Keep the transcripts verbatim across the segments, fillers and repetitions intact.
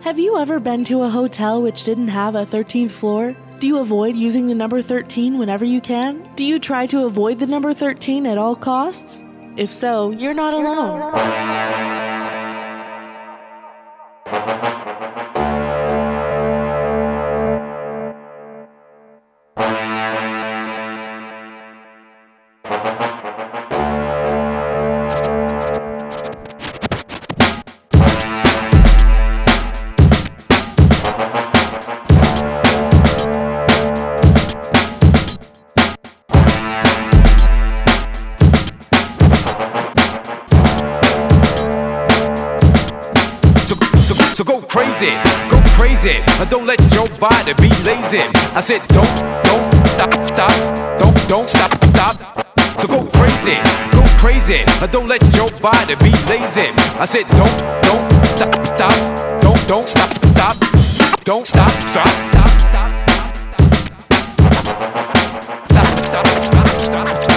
Have you ever been to a hotel which didn't have a thirteenth floor? Do you avoid using the number thirteen whenever you can? Do you try to avoid the number thirteen at all costs? If so, you're not alone. So go crazy, go crazy. Don't let your body be lazy. I said don't, don't stop, stop. Don't, don't stop, stop. So go crazy, go crazy. Don't let your body be lazy. I said don't, don't stop, stop. Don't, don't stop, stop. Don't stop, stop, stop, stop. Stop, stop, stop, stop, stop.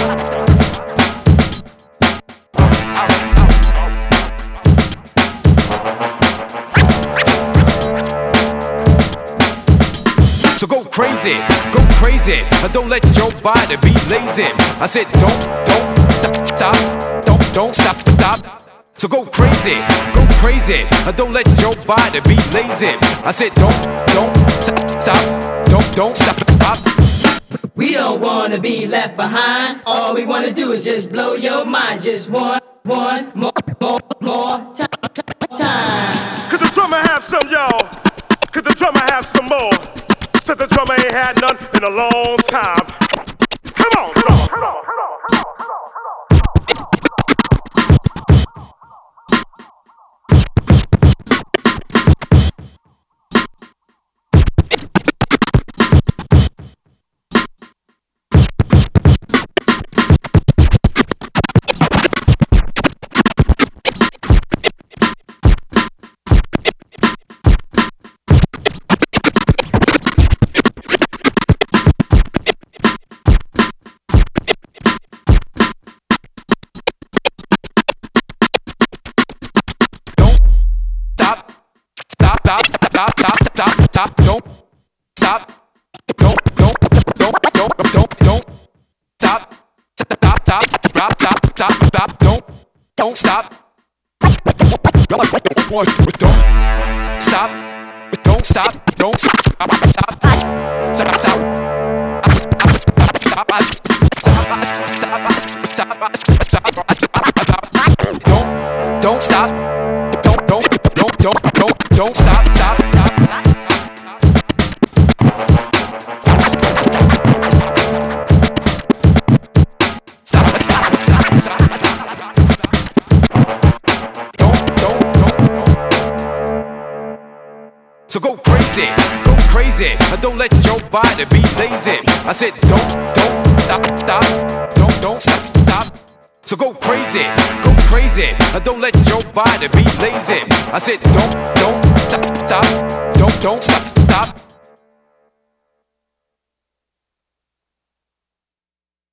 So go crazy, go crazy. Don't let your body be lazy. I said don't, don't stop, stop. Don't, don't stop, stop. So go crazy, go crazy. Don't let your body be lazy. I said don't, don't stop, stop. Don't, don't stop, stop. We don't wanna be left behind. All we wanna do is just blow your mind. Just one, one more, more, more time. time. Could the drummer have some, y'all? Could the drummer have some more? Said the drummer ain't had none in a long time. Come on, drummer. Come on, come on, come on, come on. Stop, stop, stop, stop, don't stop, don't, don't, don't, don't, don't, don't stop, stop, stop, stop, stop, stop, stop, don't, don't stop, don't stop, don't stop, don't stop, stop, stop, stop, don't, don't stop, don't, don't, don't, don't, don't, don't stop, stop. So go crazy, go crazy. Don't let your body be lazy. I said don't, don't stop, stop. Don't, don't stop, stop. So go crazy, go crazy. Don't let your body be lazy. I said don't, don't stop, stop. Don't, don't stop, stop.